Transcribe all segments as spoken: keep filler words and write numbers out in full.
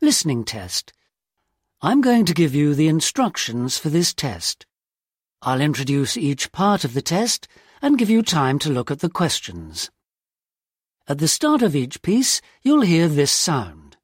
listening test. I'm going to give you the instructions for this test. I'll introduce each part of the test and give you time to look at the questions. At the start of each piece, you'll hear this sound.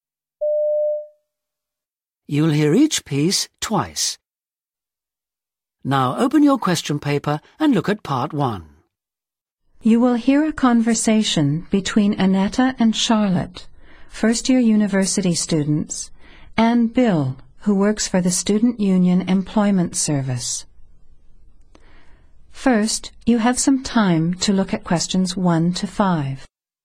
You'll hear each piece twice. Now open your question paper and look at part one. You will hear a conversation between Annetta and Charlotte, first-year university students, and Bill, who works for the Student Union Employment Service. First, you have some time to look at questions one to five.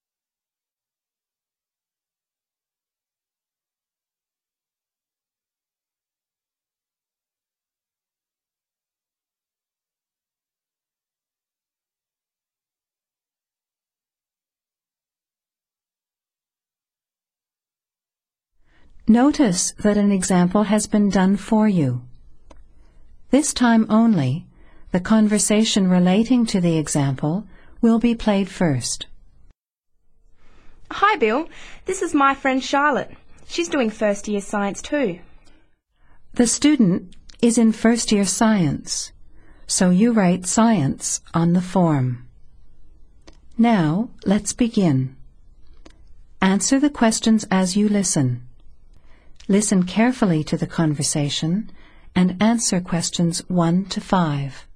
Notice that an example has been done for you. This time only, the conversation relating to the example will be played first. Hi, Bill. This is my friend Charlotte. She's doing first year science too. The student is in first year science, so you write science on the form. Now, let's begin. Answer the questions as you listen. Listen carefully to the conversation and answer questions one to five.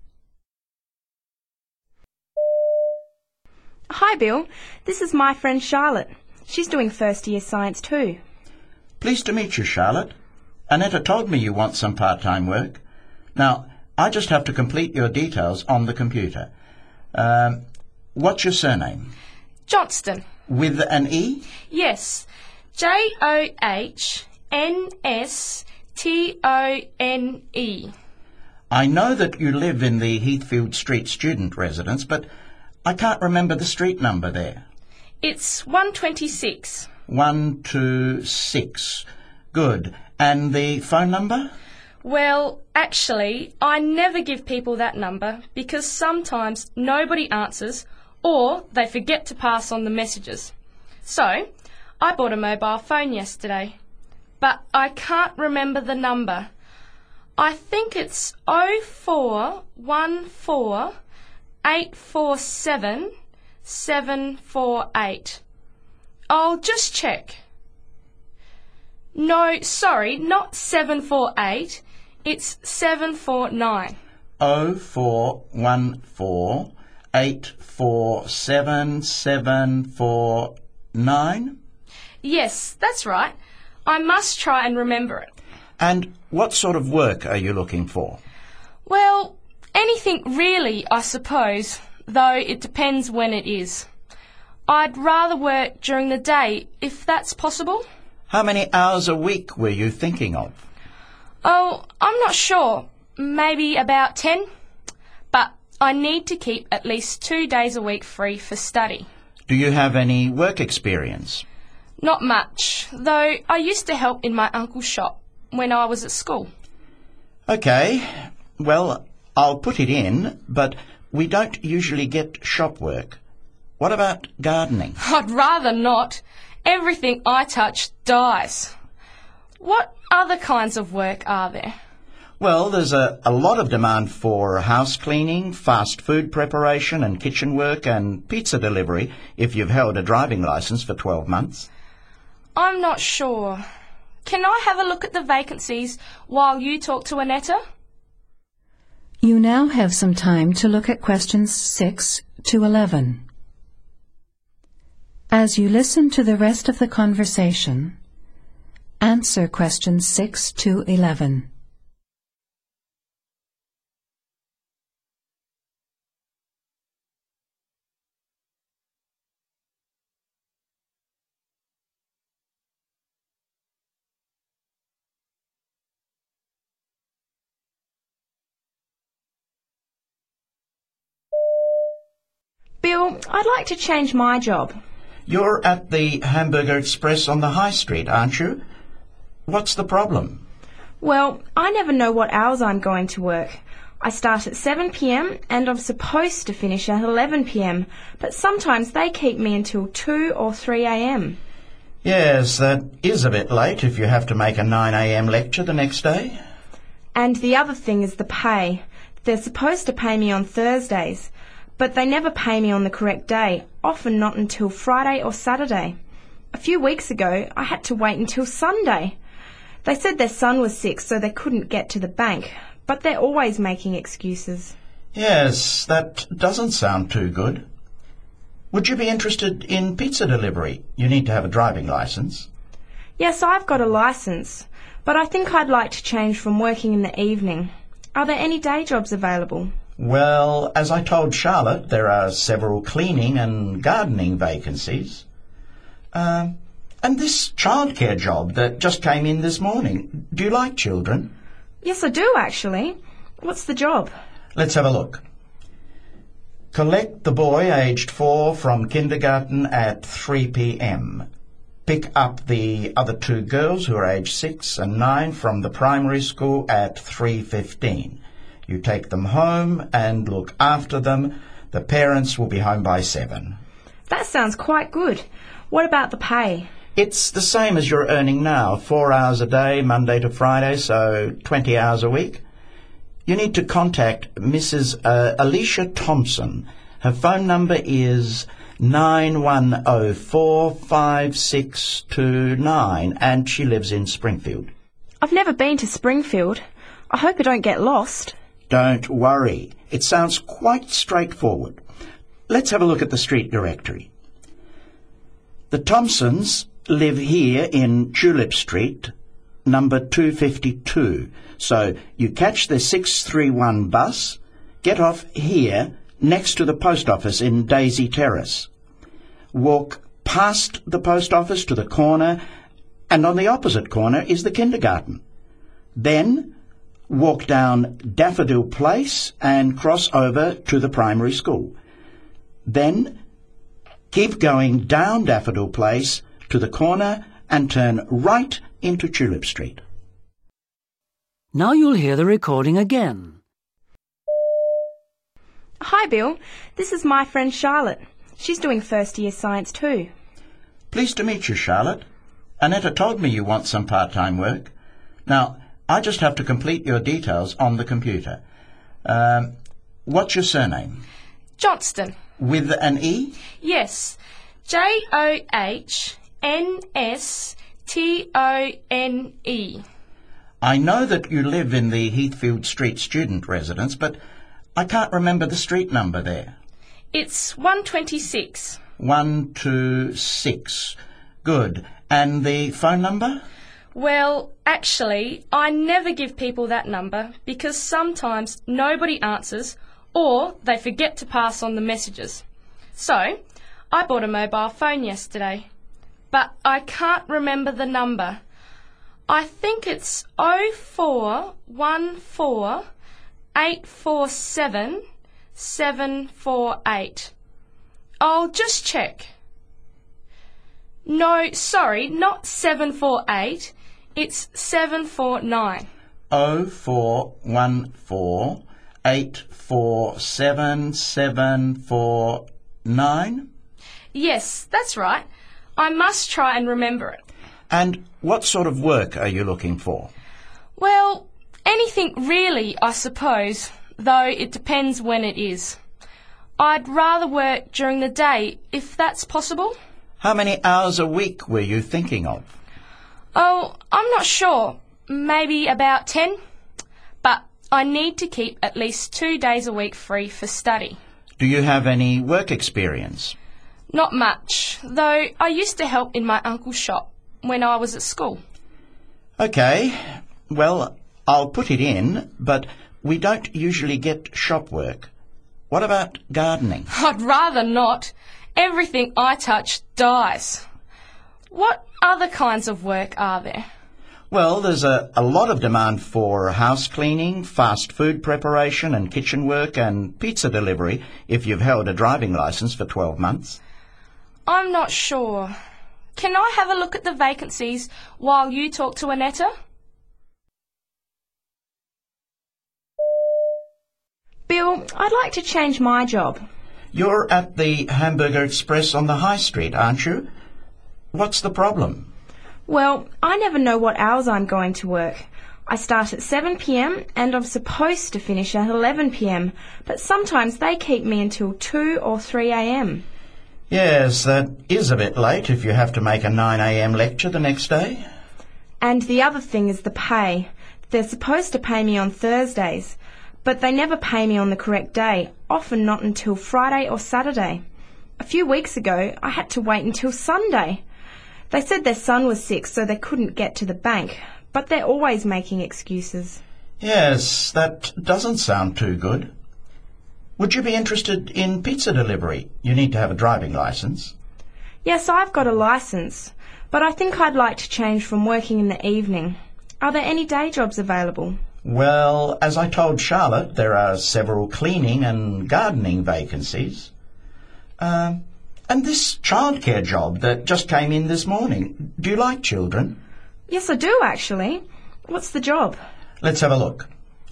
Hi, Bill. This is my friend Charlotte. She's doing first year science too. Pleased to meet you, Charlotte. Annetta told me you want some part-time work. Now, I just have to complete your details on the computer. Um, what's your surname? Johnston. With an E? Yes. J O H N S T O N E. I know that you live in the Heathfield Street student residence, but I can't remember the street number there. It's one twenty-six. one two six. Good. And the phone number? Well, actually, I never give people that number because sometimes nobody answers or they forget to pass on the messages. So, I bought a mobile phone yesterday, but I can't remember the number. I think it's oh four one four eight four seven seven four eight. I'll just check. No, sorry, not seven four eight. It's seven four nine. oh four one four eight four seven seven four nine? Yes, that's right. I must try and remember it. And what sort of work are you looking for? Well, anything really, I suppose, though it depends when it is. I'd rather work during the day, if that's possible. How many hours a week were you thinking of? Oh, I'm not sure. Maybe about ten. But I need to keep at least two days a week free for study. Do you have any work experience? Not much, though I used to help in my uncle's shop when I was at school. OK. Well, I'll put it in, but we don't usually get shop work. What about gardening? I'd rather not. Everything I touch dies. What other kinds of work are there? Well, there's a, a lot of demand for house cleaning, fast food preparation and kitchen work and pizza delivery if you've held a driving licence for twelve months. I'm not sure. Can I have a look at the vacancies while you talk to Annetta? You now have some time to look at questions six to eleven. As you listen to the rest of the conversation, answer questions six to eleven. Bill, I'd like to change my job. You're at the Hamburger Express on the High Street, aren't you? What's the problem? Well, I never know what hours I'm going to work. I start at seven p m and I'm supposed to finish at eleven p m, but sometimes they keep me until two or three a m. Yes, that is a bit late if you have to make a nine a m lecture the next day. And the other thing is the pay. They're supposed to pay me on Thursdays, but they never pay me on the correct day, often not until Friday or Saturday. A few weeks ago, I had to wait until Sunday. They said their son was sick, so they couldn't get to the bank, but they're always making excuses. Yes, that doesn't sound too good. Would you be interested in pizza delivery? You need to have a driving licence. Yes, I've got a licence, but I think I'd like to change from working in the evening. Are there any day jobs available? Well, as I told Charlotte, there are several cleaning and gardening vacancies. Um, and this childcare job that just came in this morning. Do you like children? Yes, I do, actually. What's the job? Let's have a look. Collect the boy aged four from kindergarten at three p m Pick up the other two girls who are aged six and nine from the primary school at three fifteen. You take them home and look after them. The parents will be home by seven. That sounds quite good. What about the pay? It's the same as you're earning now, four hours a day, Monday to Friday, so twenty hours a week. You need to contact Missus Uh, Alicia Thompson. Her phone number is nine one oh four five six two nine and she lives in Springfield. I've never been to Springfield. I hope I don't get lost. Don't worry. It sounds quite straightforward. Let's have a look at the street directory. The Thompsons live here in Tulip Street, number two fifty-two. So you catch the six three one bus, get off here next to the post office in Daisy Terrace. Walk past the post office to the corner, and on the opposite corner is the kindergarten. Then walk down Daffodil Place and cross over to the primary school. Then keep going down Daffodil Place to the corner and turn right into Tulip Street. Now you'll hear the recording again. Hi, Bill. This is my friend Charlotte. She's doing first year science too. Pleased to meet you, Charlotte. Annetta told me you want some part-time work. Now, I just have to complete your details on the computer. Um, what's your surname? Johnston. With an E? Yes. J O H N S T O N E. I know that you live in the Heathfield Street student residence, but I can't remember the street number there. It's one twenty-six. one two six. Good. And the phone number? Well, actually, I never give people that number because sometimes nobody answers or they forget to pass on the messages. So, I bought a mobile phone yesterday, but I can't remember the number. I think it's oh four one four eight four seven seven four eight. I'll just check. No, sorry, not seven four eight. It's seven four nine. oh four one four eight four seven seven four nine? Yes, that's right. I must try and remember it. And what sort of work are you looking for? Well, anything really, I suppose, though it depends when it is. I'd rather work during the day, if that's possible. How many hours a week were you thinking of? Oh, I'm not sure. Maybe about ten. But I need to keep at least two days a week free for study. Do you have any work experience? Not much, though I used to help in my uncle's shop when I was at school. OK. Well, I'll put it in, but we don't usually get shop work. What about gardening? I'd rather not. Everything I touch dies. What other kinds of work are there? Well, there's a, a lot of demand for house cleaning, fast food preparation and kitchen work and pizza delivery if you've held a driving licence for twelve months. I'm not sure. Can I have a look at the vacancies while you talk to Annetta? Bill, I'd like to change my job. You're at the Hamburger Express on the High Street, aren't you? What's the problem? Well, I never know what hours I'm going to work. I start at seven p m and I'm supposed to finish at eleven p m, but sometimes they keep me until two or three a m. Yes, that is a bit late if you have to make a nine a m lecture the next day. And the other thing is the pay. They're supposed to pay me on Thursdays, but they never pay me on the correct day, often not until Friday or Saturday. A few weeks ago, I had to wait until Sunday. They said their son was sick, so they couldn't get to the bank, but they're always making excuses. Yes, that doesn't sound too good. Would you be interested in pizza delivery? You need to have a driving licence. Yes, I've got a licence, but I think I'd like to change from working in the evening. Are there any day jobs available? Well, as I told Charlotte, there are several cleaning and gardening vacancies. Um, and this childcare job that just came in this morning. Do you like children? Yes, I do, actually. What's the job? Let's have a look.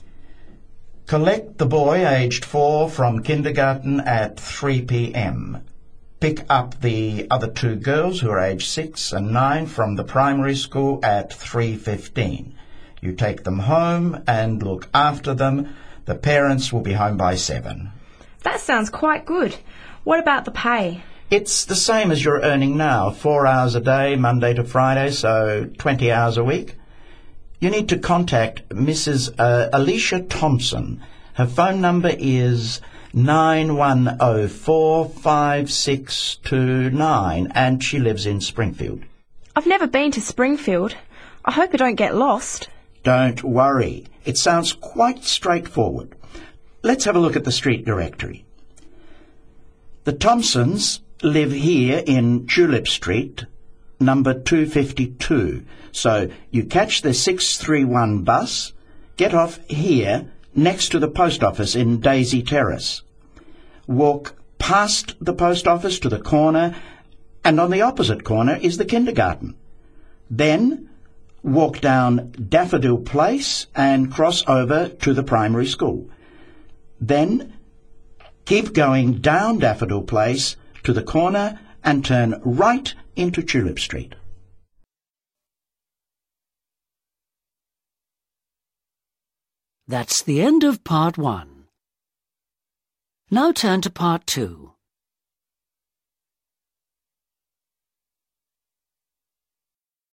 Collect the boy aged four from kindergarten at three p m Pick up the other two girls who are aged six and nine from the primary school at three fifteen. You take them home and look after them. The parents will be home by seven. That sounds quite good. What about the pay? It's the same as you're earning now, four hours a day, Monday to Friday, so twenty hours a week. You need to contact Missus Uh, Alicia Thompson. Her phone number is nine one oh four five six two nine and she lives in Springfield. I've never been to Springfield. I hope I don't get lost. Don't worry. It sounds quite straightforward. Let's have a look at the street directory. The Thompsons live here in Julep Street, number two fifty-two. So you catch the six three one bus, get off here next to the post office in Daisy Terrace. Walk past the post office to the corner, and on the opposite corner is the kindergarten. Then walk down Daffodil Place and cross over to the primary school. Then keep going down Daffodil Place to the corner and turn right into Julep Street. That's the end of part one. Now turn to part two.